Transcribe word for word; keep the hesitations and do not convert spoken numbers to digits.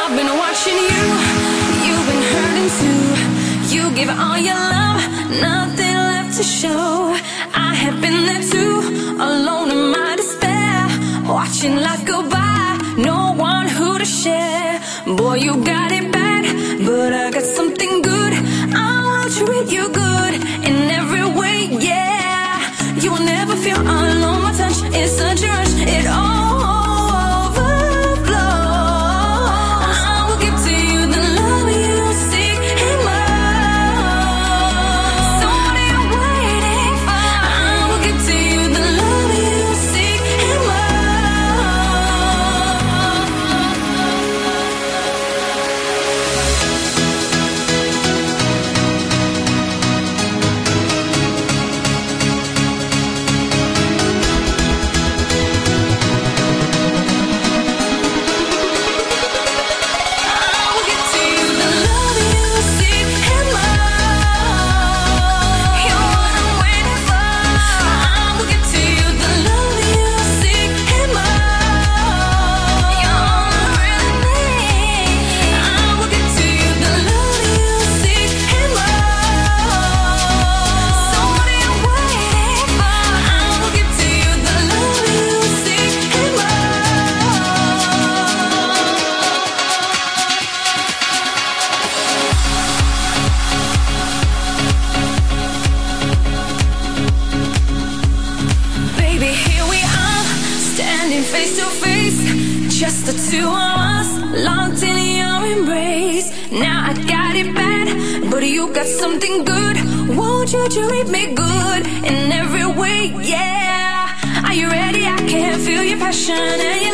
I've been watching you, you've been hurting too. You give all your love, nothing left to show. I have been there too, alone in my despair, watching life go by, no one who to share. Boy, you got it bad, but I got something good. I will treat you good in every way, yeah. You will never feel alone, my touch is such a rush, it all face to face, just the two of us, locked in your embrace. Now I got it bad, but you got something good. Won't you treat me good in every way, yeah. Are you ready? I can feel your passion and